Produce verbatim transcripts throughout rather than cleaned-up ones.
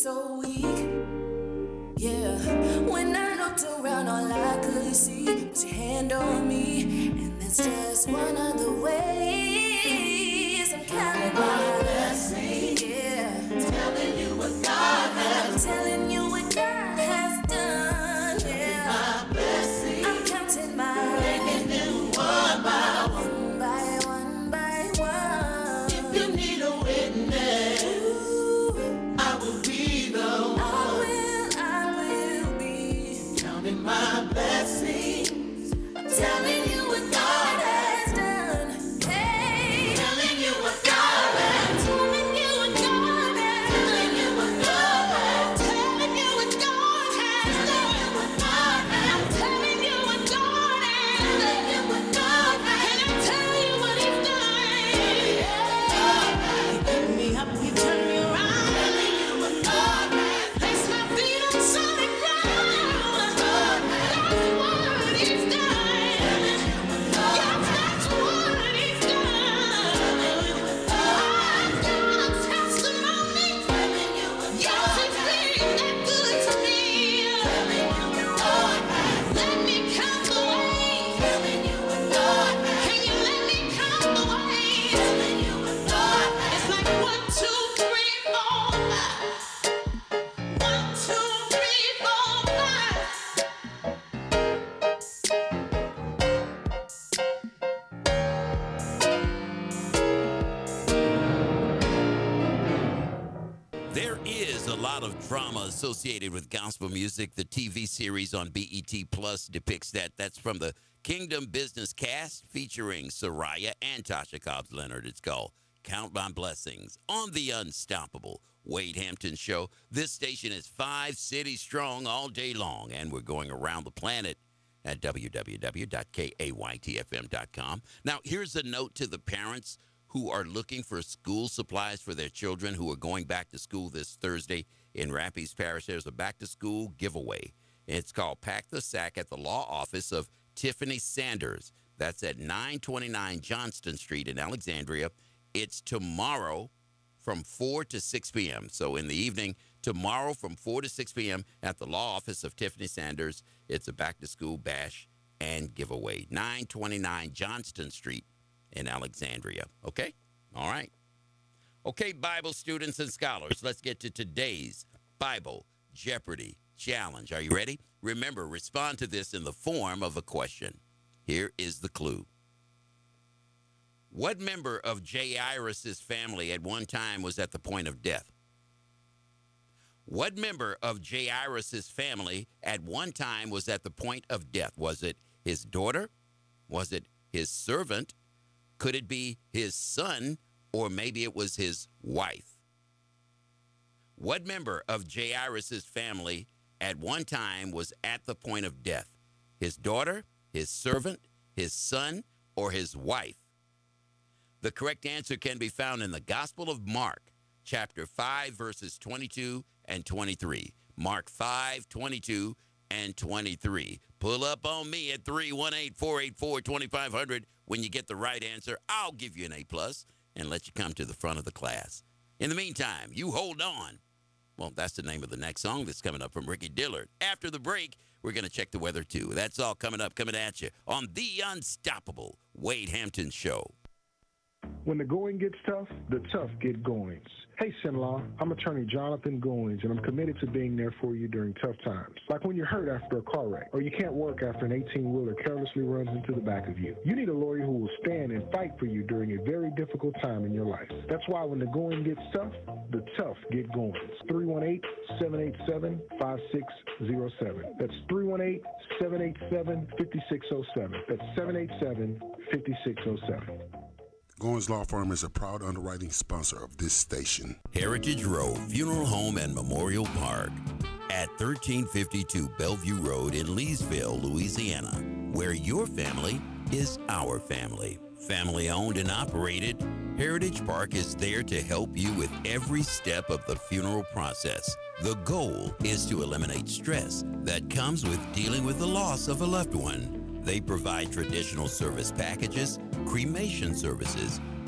so weak. Yeah, when I looked around, all I could see was your hand on me. And that's just one of the ways I'm counting my blessings. Yeah, telling you what God has I'm telling you what God has done. Yeah, my blessings. I'm counting my making them one by one, by one, by one. If you need a witness, ooh, I will be the one. I will, I will be counting my blessings. I'm telling you what God has done. Hey, telling you what God has telling you what God has telling you what God has telling you what God has done. I'm telling you what God has telling you what God has. Can I tell you what He's done? He picked me up, He turned me around. Telling you what God has. Placed my feet on solid ground. That's what He's done. Yes, that's what He's done. I've got a testimony. Yes, He's been that good to me. Let me count the ways. Can you let me count the ways? It's like one, two, three, four, five. One, two, three, four, five. There is a lot of drama associated with gospel music. The T V series on B E T Plus depicts that. That's from the Kingdom Business cast featuring Soraya and Tasha Cobbs Leonard. It's called Count My Blessings on the Unstoppable Wade Hampton Show. This station is five cities strong all day long, and we're going around the planet at w w w dot k a y t f m dot com. Now, here's a note to the parents who are looking for school supplies for their children who are going back to school this Thursday in Rapides Parish. There's a back-to-school giveaway. It's called Pack the Sack at the law office of Tiffany Sanders. That's at nine twenty-nine Johnston Street in Alexandria. It's tomorrow from four to six p.m. So in the evening, tomorrow from four to six p.m. at the law office of Tiffany Sanders. It's a back-to-school bash and giveaway. nine twenty-nine Johnston Street in Alexandria. Okay? All right. Okay, Bible students and scholars, let's get to today's Bible Jeopardy challenge. Are you ready? Remember, respond to this in the form of a question. Here is the clue. What member of Jairus' family at one time was at the point of death? What member of Jairus' family at one time was at the point of death? Was it his daughter? Was it his servant? Could it be his son, or maybe it was his wife? What member of Jairus' family at one time was at the point of death? His daughter, his servant, his son, or his wife? The correct answer can be found in the Gospel of Mark, chapter five, verses twenty-two and twenty-three. Mark five, twenty-two and twenty-three. Pull up on me at three one eight, four eight four, two five zero zero. When you get the right answer, I'll give you an A plus and let you come to the front of the class. In the meantime, you hold on. Well, that's the name of the next song that's coming up from Ricky Dillard. After the break, we're going to check the weather, too. That's all coming up, coming at you on the Unstoppable Wade Hampton Show. When the going gets tough, the tough get goings. Hey, Sinlaw, I'm attorney Jonathan Goings, and I'm committed to being there for you during tough times. Like when you're hurt after a car wreck, or you can't work after an eighteen-wheeler carelessly runs into the back of you. You need a lawyer who will stand and fight for you during a very difficult time in your life. That's why when the going gets tough, the tough get goings. three one eight, seven eight seven, five six zero seven. That's three one eight, seven eight seven, five six zero seven. That's seven eight seven, five six zero seven. Goins Law Firm is a proud underwriting sponsor of this station. Heritage Row Funeral Home and Memorial Park at thirteen fifty-two Bellevue Road in Leesville, Louisiana, where your family is our family. Family owned and operated, Heritage Park is there to help you with every step of the funeral process. The goal is to eliminate stress that comes with dealing with the loss of a loved one. They provide traditional service packages, cremation services,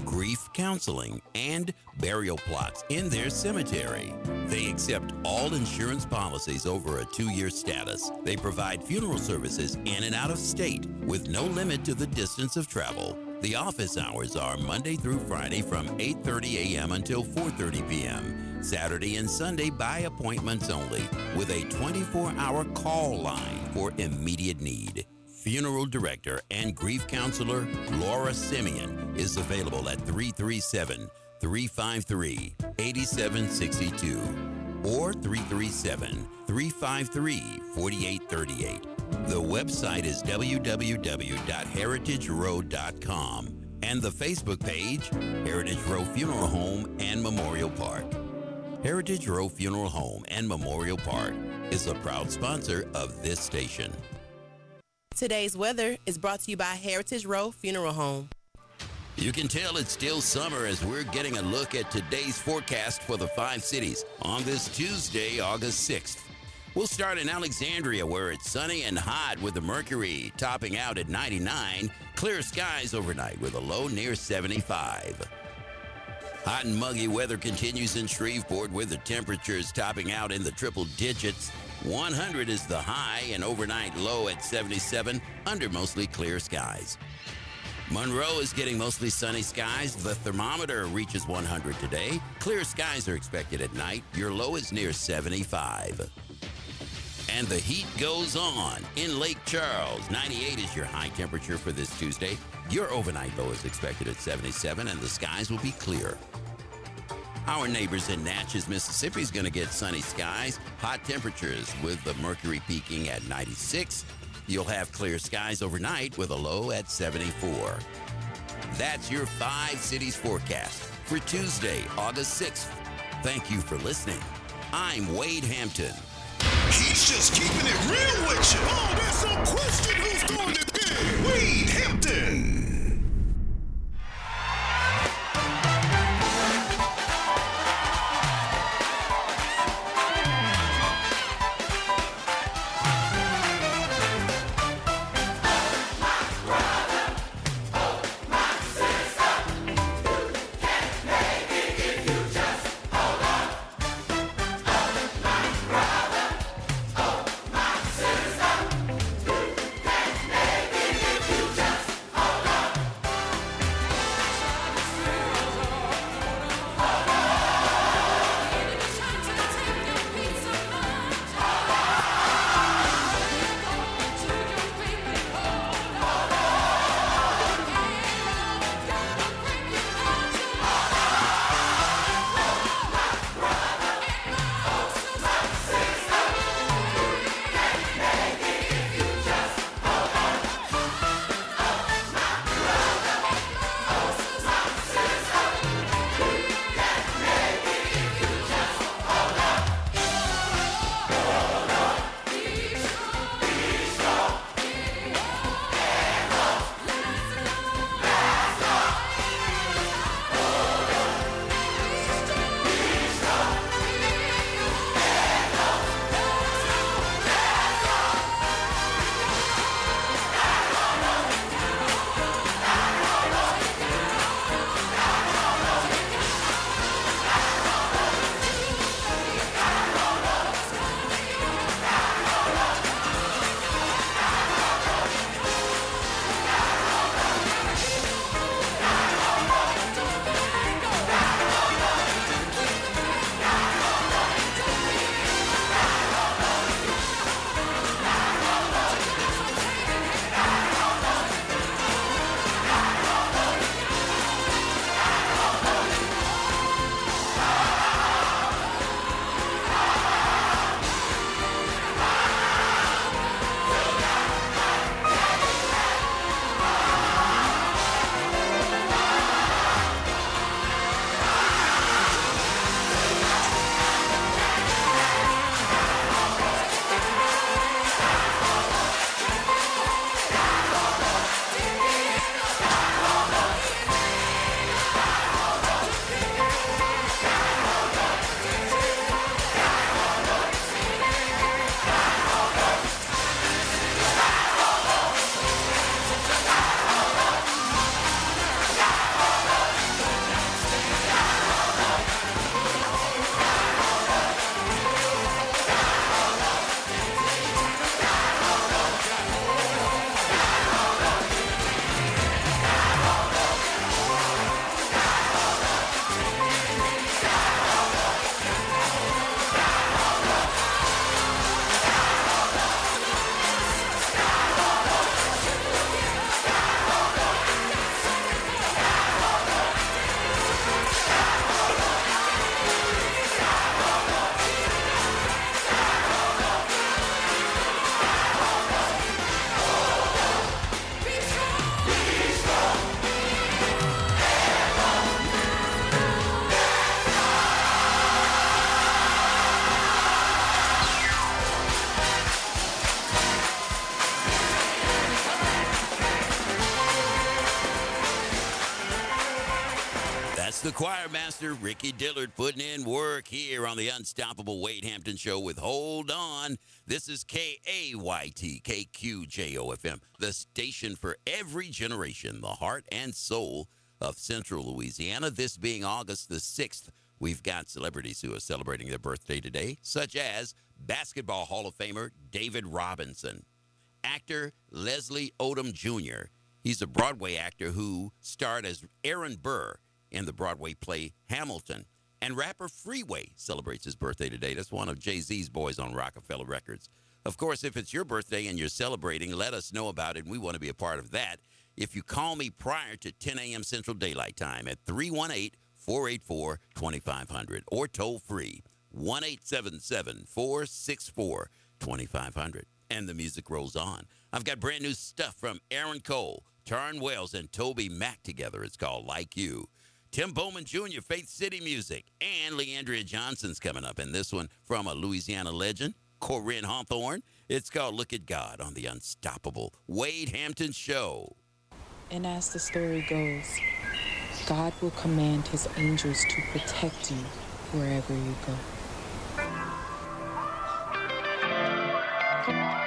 grief counseling, and burial plots in their cemetery. They accept all insurance policies over a two-year status. They provide funeral services in and out of state with no limit to the distance of travel. The office hours are Monday through Friday from eight thirty a.m. until four thirty p.m. Saturday and Sunday by appointments only, with a twenty-four hour call line for immediate need. Funeral director and grief counselor Laura Simeon is available at three three seven, three five three, eight seven six two or three three seven, three five three, four eight three eight. The website is w w w dot heritage row dot com and the Facebook page, Heritage Row Funeral Home and Memorial Park. Heritage Row Funeral Home and Memorial Park is a proud sponsor of this station. Today's weather is brought to you by Heritage Row Funeral Home. You can tell it's still summer as we're getting a look at today's forecast for the five cities on this Tuesday, August sixth. We'll start in Alexandria, where it's sunny and hot with the mercury topping out at ninety-nine. Clear skies overnight with a low near seventy-five. Hot and muggy weather continues in Shreveport with the temperatures topping out in the triple digits. one hundred is the high and overnight low at seventy-seven under mostly clear skies. Monroe is getting mostly sunny skies. The thermometer reaches one hundred today. Clear skies are expected at night. Your low is near seventy-five. And the heat goes on in Lake Charles. ninety-eight is your high temperature for this Tuesday. Your overnight low is expected at seventy-seven, and the skies will be clear. Our neighbors in Natchez, Mississippi is going to get sunny skies, hot temperatures with the mercury peaking at ninety-six. You'll have clear skies overnight with a low at seventy-four. That's your five cities forecast for Tuesday, August sixth. Thank you for listening. I'm Wade Hampton. He's just keeping it real with you. Oh, there's no question who's going to be Wade Hampton. the choir master, Ricky Dillard, putting in work here on the Unstoppable Wade Hampton Show with Hold On. This is K A Y T, K Q J O F M, the station for every generation, the heart and soul of Central Louisiana. This being August the sixth, we've got celebrities who are celebrating their birthday today, such as Basketball Hall of Famer David Robinson, actor Leslie Odom Junior He's a Broadway actor who starred as Aaron Burr in the Broadway play Hamilton. And rapper Freeway celebrates his birthday today. That's one of Jay-Z's boys on Rockefeller Records. Of course, if it's your birthday and you're celebrating, let us know about it, and we want to be a part of that. If you call me prior to ten a.m. Central Daylight Time at three one eight, four eight four, two five zero zero or toll free one eight seven seven, four six four, two five zero zero. And the music rolls on. I've got brand new stuff from Aaron Cole, Taryn Wells, and Toby Mac together. It's called Like You. Tim Bowman Junior, Faith City Music, and Leandria Johnson's coming up. And this one from a Louisiana legend, Corinne Hawthorne. It's called Look at God on the Unstoppable Wade Hampton Show. And as the story goes, God will command his angels to protect you wherever you go.